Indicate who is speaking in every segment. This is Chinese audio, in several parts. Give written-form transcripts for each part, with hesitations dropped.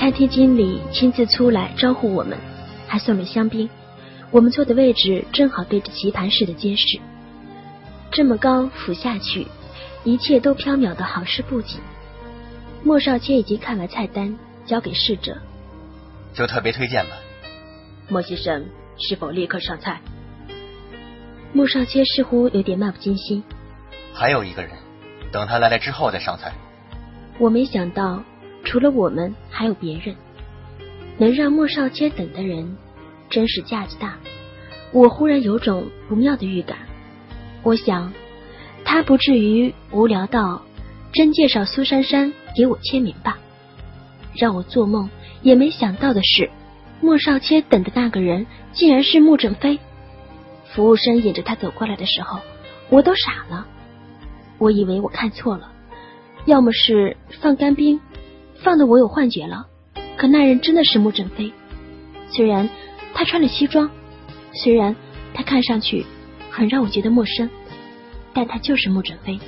Speaker 1: 餐厅经理亲自出来招呼我们，还送了香槟。我们坐的位置正好对着棋盘式的街市，这么高俯下去，一切都缥缈的好似布景。莫少谦已经看完菜单，交给侍者。
Speaker 2: 就特别推荐吧。
Speaker 1: 莫先生，是否立刻上菜？莫少谦似乎有点漫不经心。
Speaker 2: 还有一个人，等他来了之后再上菜。
Speaker 1: 我没想到除了我们还有别人，能让莫少谦等的人真是架子大。我忽然有种不妙的预感，我想他不至于无聊到真介绍苏珊珊给我签名吧。让我做梦也没想到的是，莫少谦等的那个人竟然是穆正飞。服务生引着他走过来的时候，我都傻了。我以为我看错了，要么是放干冰放得我有幻觉了，可那人真的是穆正飞。虽然他穿了西装，虽然他看上去很让我觉得陌生，但他就是穆正飞。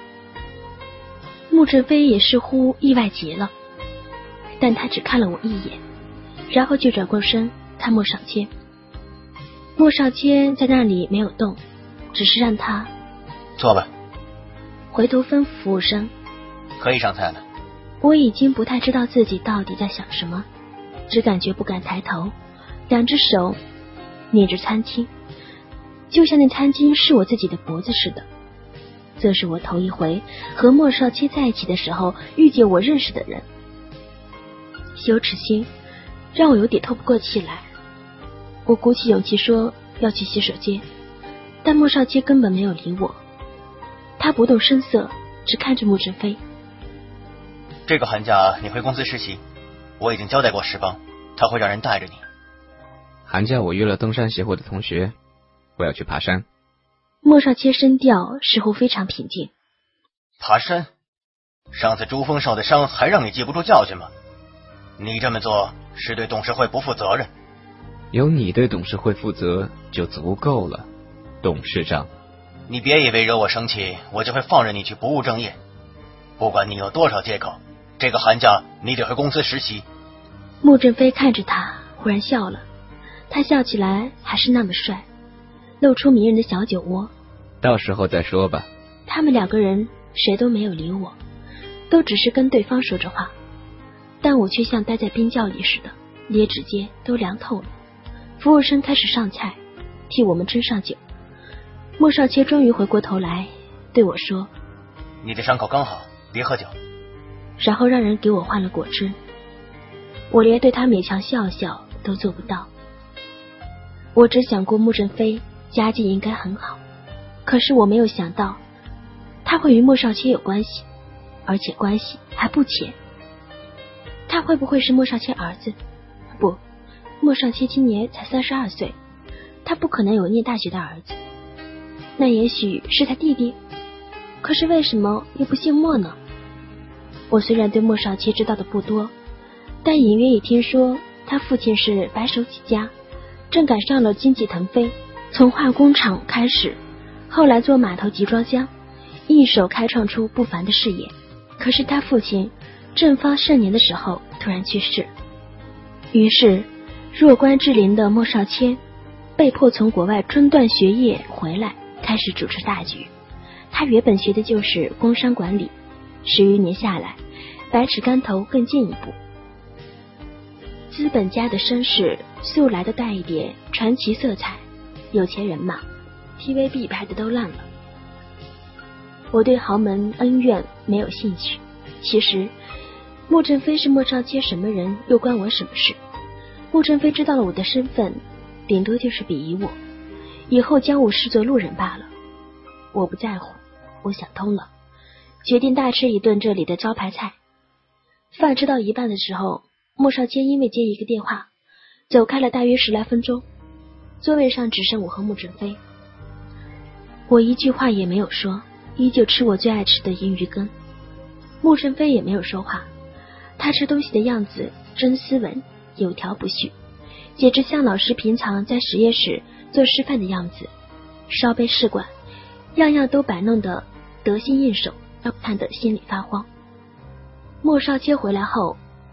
Speaker 1: 穆正飞也似乎意外极了，但他只看了我一眼，然后就转过身看莫少谦。莫少谦在那里没有动，只是让他
Speaker 2: 坐吧。
Speaker 1: 回头吩咐服务生
Speaker 2: 可以上菜了。
Speaker 1: 我已经不太知道自己到底在想什么，只感觉不敢抬头，两只手捏着餐巾，就像那餐巾是我自己的脖子似的。这是我头一回和莫少谦在一起的时候遇见我认识的人，羞耻心让我有点透不过气来。我鼓起勇气说要去洗手间，但莫少谦根本没有理我，他不动声色，只看着穆正飞。
Speaker 2: 这个寒假你回公司实习，我已经交代过石邦，他会让人带着你。
Speaker 3: 寒假我约了登山协会的同学，我要去爬山。
Speaker 1: 莫少谦声调似乎非常平静。
Speaker 2: 爬山？上次珠峰受的伤还让你记不住教训吗？你这么做是对董事会不负责任。
Speaker 3: 有你对董事会负责就足够了，董事长。
Speaker 2: 你别以为惹我生气，我就会放任你去不务正业。不管你有多少借口，这个寒假你得回公司实习。
Speaker 1: 穆正飞看着他，忽然笑了。他笑起来还是那么帅，露出迷人的小酒窝。
Speaker 3: 到时候再说吧。
Speaker 1: 他们两个人谁都没有理我，都只是跟对方说着话，但我却像待在冰窖里似的，连指尖都凉透了。服务生开始上菜，替我们斟上酒。莫少谦终于回过头来对我说：
Speaker 2: 你的伤口刚好，别喝酒。
Speaker 1: 然后让人给我换了果汁。我连对他勉强笑笑都做不到。我只想过穆正飞家境应该很好，可是我没有想到他会与莫少谦有关系，而且关系还不浅。他会不会是莫少谦儿子？不，莫少谦今年才32岁，他不可能有念大学的儿子。那也许是他弟弟，可是为什么又不姓莫呢？我虽然对莫少谦知道的不多，但隐约也听说他父亲是白手起家，正赶上了经济腾飞，从化工厂开始，后来做码头集装箱，一手开创出不凡的事业。可是他父亲正方盛年的时候突然去世，于是弱冠之龄的莫少谦被迫从国外中断学业回来，开始主持大局。他原本学的就是工商管理，10余年下来，百尺竿头更进一步。资本家的身世素来的带一点传奇色彩，有钱人嘛， TVB 拍的都烂了。我对豪门恩怨没有兴趣，其实穆正飞是莫少谦什么人又关我什么事？穆正飞知道了我的身份，顶多就是鄙夷我，以后将我视作路人罢了。我不在乎，我想通了，决定大吃一顿这里的招牌菜。饭吃到一半的时候，莫少谦因为接一个电话走开了大约10来分钟，座位上只剩我和穆正飞。我一句话也没有说，依旧吃我最爱吃的银鱼羹。穆正飞也没有说话，他吃东西的样子真斯文，有条不紊，简直像老师平常在实验室做示范的样子，烧杯试管，样样都摆弄得得心应手，让看得心里发慌。莫少谦回来后，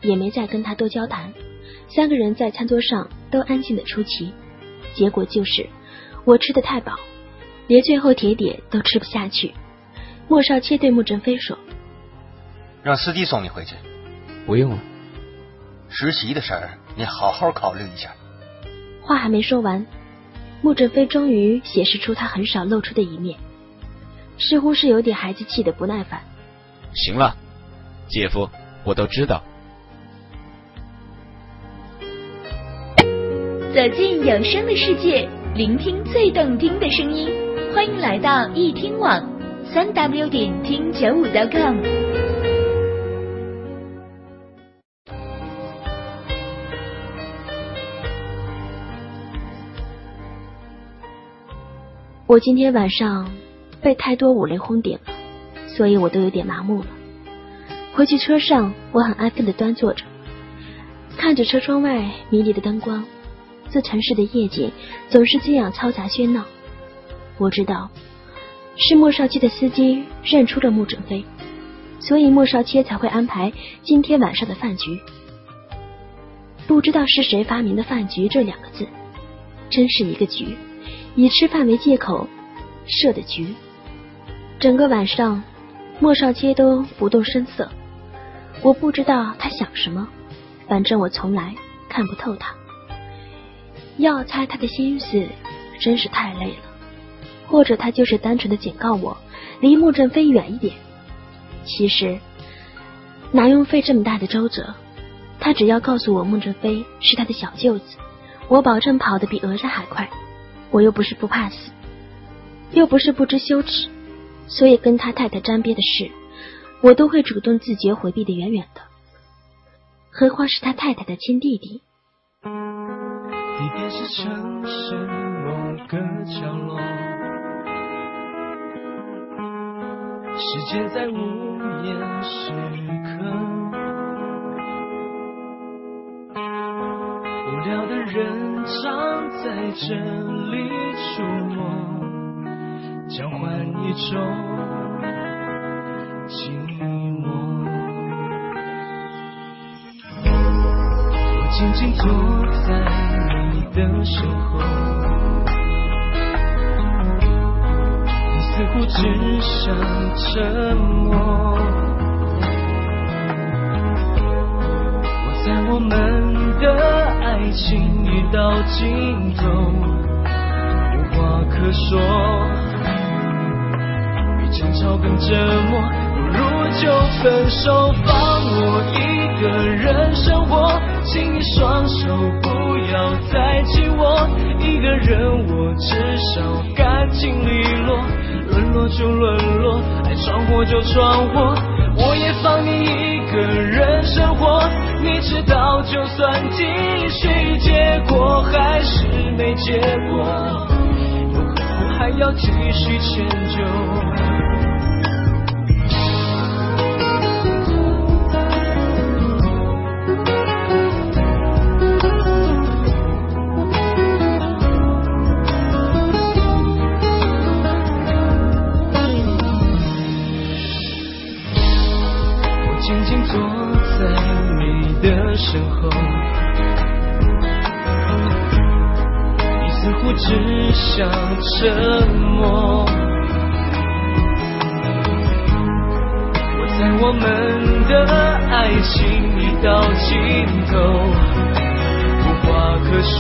Speaker 1: 也没再跟他多交谈。3个人在餐桌上都安静的出奇，结果就是我吃得太饱，连最后铁点都吃不下去。莫少谦对穆振飞说：“
Speaker 2: 让司机送你回去。”“
Speaker 3: 不用了。”“
Speaker 2: 实习的事儿，你好好考虑一下。”
Speaker 1: 话还没说完，穆振飞终于显示出他很少露出的一面，似乎是有点孩子气的不耐烦。
Speaker 3: “行了，姐夫，我都知道。”
Speaker 4: 走进有声的世界，聆听最动听的声音，欢迎来到易听网3w.听95.com。
Speaker 1: 我今天晚上被太多五雷轰顶了，所以我都有点麻木了。回去车上，我很安分地端坐着，看着车窗外迷离的灯光。这城市的夜景总是这样嘈杂喧闹。我知道是莫少谦的司机认出了穆振飞，所以莫少谦才会安排今天晚上的饭局。不知道是谁发明的饭局这2个字，真是一个局，以吃饭为借口设的局。整个晚上莫少谦都不动声色，我不知道他想什么，反正我从来看不透他。要猜他的心思真是太累了，或者他就是单纯的警告我离穆振飞远一点。其实哪用费这么大的周折，他只要告诉我穆振飞是他的小舅子，我保证跑得比鹅山还快。我又不是不怕死，又不是不知羞耻，所以跟他太太沾边的事我都会主动自觉回避得远远的，何况是他太太的亲弟弟。
Speaker 5: 你便是城市某个角落，时间在无言时刻，无聊的人常在这里出没，交换一种寂寞。我静静坐在的身后，你似乎只想沉默。我在我们的爱情已到尽头，无话可说，比争吵更折磨，不如就分手，放我一个人生活，请你双手不要再紧我，一个人我至少干净利落，沦落就沦落，爱闯祸就闯祸，我也放你一个人生活，你知道就算继续，结果还是没结果，又何苦还要继续迁就。坐在你的身后，你似乎只想沉默。我在我们的爱情已到尽头，无话可说，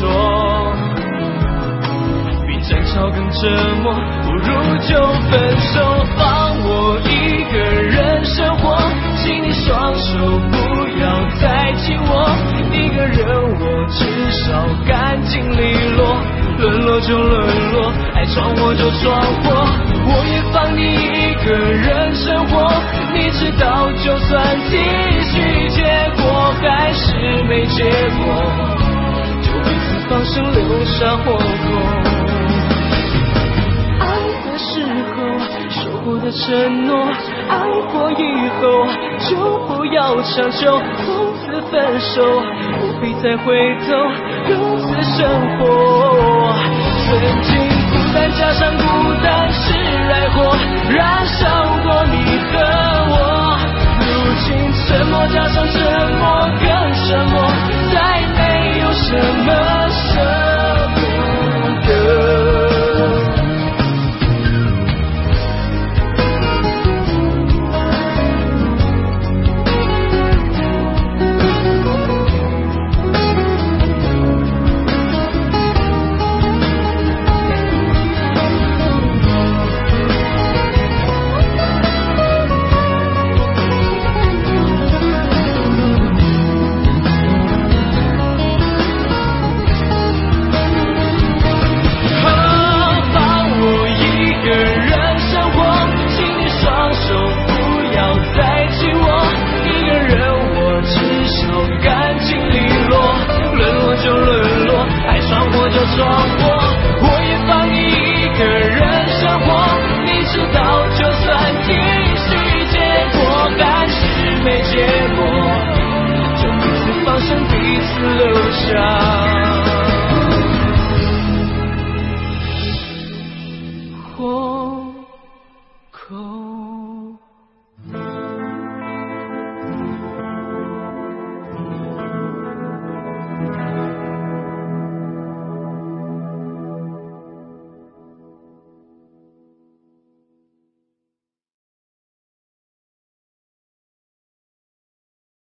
Speaker 5: 比争吵更折磨，不如就分手，放我一个人生活，请你双手不要再紧我，一个人我至少干净利落，沦落就沦落，爱闯祸就闯祸，我也放你一个人生活，你知道就算继续，结果还是没结果，就彼此放生留下祸口。时候说过的承诺，爱过以后就不要强求，从此分手，不必再回头，各自生活。曾经孤单加上孤单是爱火，燃烧过你和我，如今沉默加上沉默。 口。